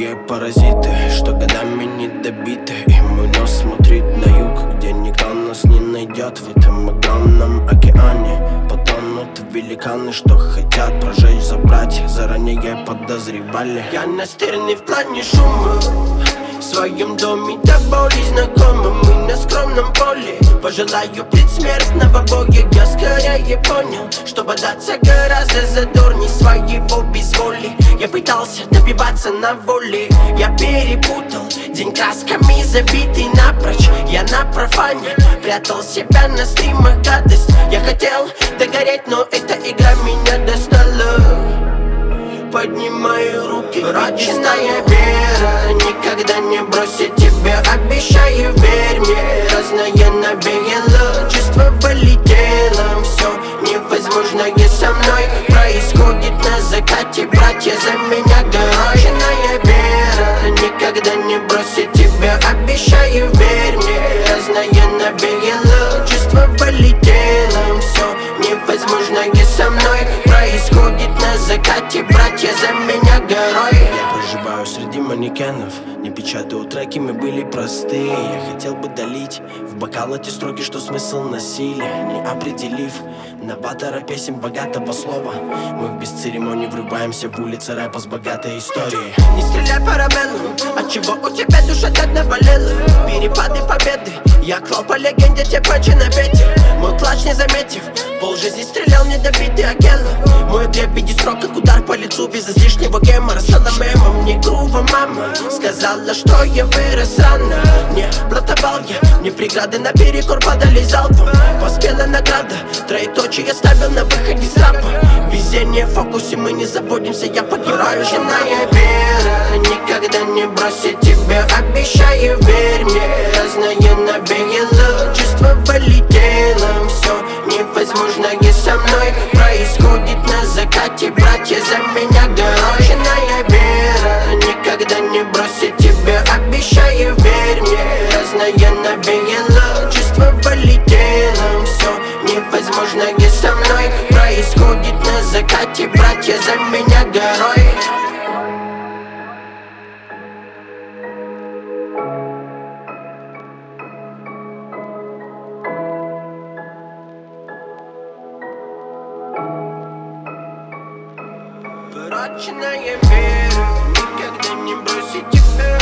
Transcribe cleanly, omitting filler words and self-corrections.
Редкие паразиты, что годами не добиты. И мой нос смотрит на юг, где никто нас не найдет. В этом огромном океане потонут великаны, что хотят прожечь, забрать, заранее подозревали. Я настырный в плане шума, в своем доме до боли знакомы. Мы на скромном поле, пожелаю предсмертного боя. Я скорее понял, что бодаться гораздо задорней своего безволия. Я пытался добиваться на воле, я перепутал день красками забитый напрочь. Я на профане прятал себя на стримах, гадость. Я хотел догореть, но эта игра меня достала. Поднимаю руки, прочная вера никогда не бросит тебя, обещаю, верь мне. Разное навеяло, чувство полетело. Все невозможное со мной происходит на закате. Братья за меня горой. Прочная вера никогда не бросит тебя, обещаю, верь мне. Разное навеяло, чувство полетело. Все невозможное со мной происходит на закате. Братья за меня горой. Я проживаю среди манекенов, не печатаю треки, мы были простые. Я хотел бы долить в бокал эти строки, что смысл насилия, не определив новатора песен богатого слова. Мы без церемоний врываемся в улицы рэпа с богатой историей. Не стреляй парабеллум, отчего у тебя душа так наболела? Перепады победы, я клал по легенде те патчи на ветер. Мой плач не заметив, полжизни стрелял недобитый Акела. Мой греб в виде строк, как удар по лицу без излишнего гемора. Стала мемом, мне грува мама сказала, что я вырос рано. Не блатовал я, мне преграды наперекор падали залпом. Поспела награда, троеточие ставил на выходе с рапа. Везение в фокусе, мы не заводимся, я погибаю. Прочная вера никогда не бросит тебя, обещаю, верь мне. Разное навеяло, чувство полетело. Все невозможное со мной происходит на закате. Братья за меня горой. Прочная вера никогда не бросит тебя, обещаю, верь мне. Разное навеяло, чувство полетело. Все невозможное со мной происходит на закате. Братья за меня горой. Прочная вера никогда не бросит тебя.